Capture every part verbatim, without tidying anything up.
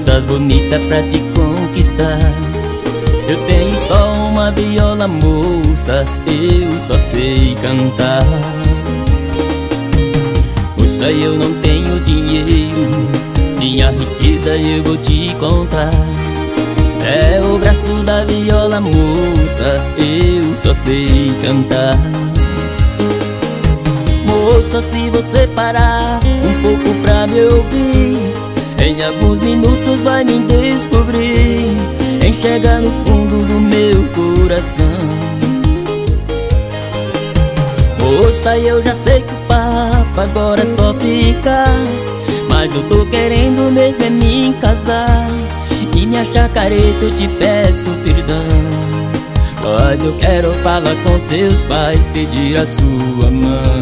coisas bonitas pra te conquistar. Eu tenho só uma viola, moça, eu só sei cantar. Moça, eu não tenho dinheiro, minha riqueza eu vou te contar. É o braço da viola, moça, eu só sei cantar. Moça, se você parar um pouco pra me ouvir, em alguns minutos vai me descobrir, enxerga no fundo do meu coração. Moça, eu já sei que o papo agora é só ficar, mas eu tô querendo mesmo é me casar. E minha chacareta eu te peço perdão, mas eu quero falar com seus pais, pedir a sua mão.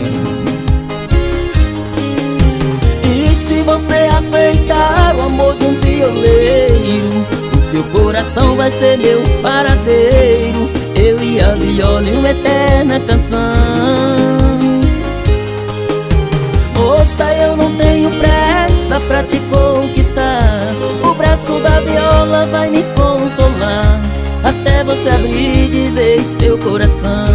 E se você aceitar o amor de um violeiro, o seu coração vai ser meu paradeiro, eu e a viola e uma eterna canção. Moça, eu não tenho pressa pra te conquistar, o braço da viola vai me consolar, até você abrir de vez seu coração.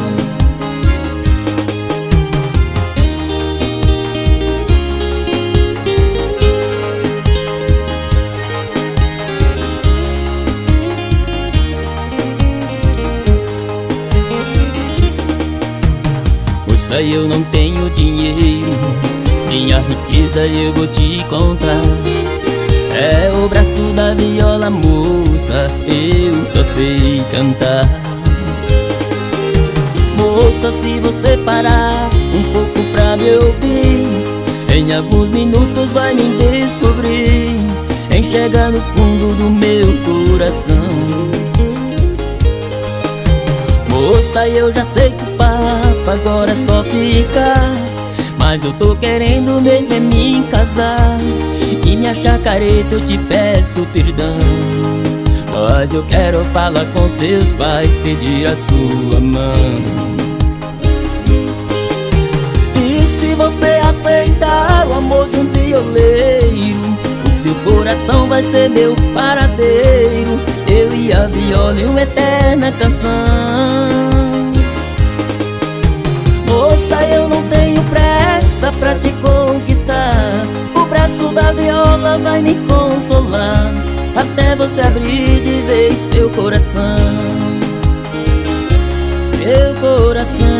Moça, eu não tenho dinheiro, minha riqueza eu vou te contar. É o braço da viola, moça, eu só sei cantar. Moça, se você parar um pouco pra me ouvir, em alguns minutos vai me descobrir, enxerga no fundo do meu coração. Moça, eu já sei que o papo agora é só ficar, mas eu tô querendo mesmo é me casar. E minha chacareta eu te peço perdão, mas eu quero falar com seus pais, pedir a sua mão. E se você aceitar o amor de um violeiro, o seu coração vai ser meu paradeiro, eu e a viola e uma eterna canção. Moça, eu não tenho pressa pra te conquistar, o braço da viola vai me consolar, até você abrir de vez seu coração, seu coração.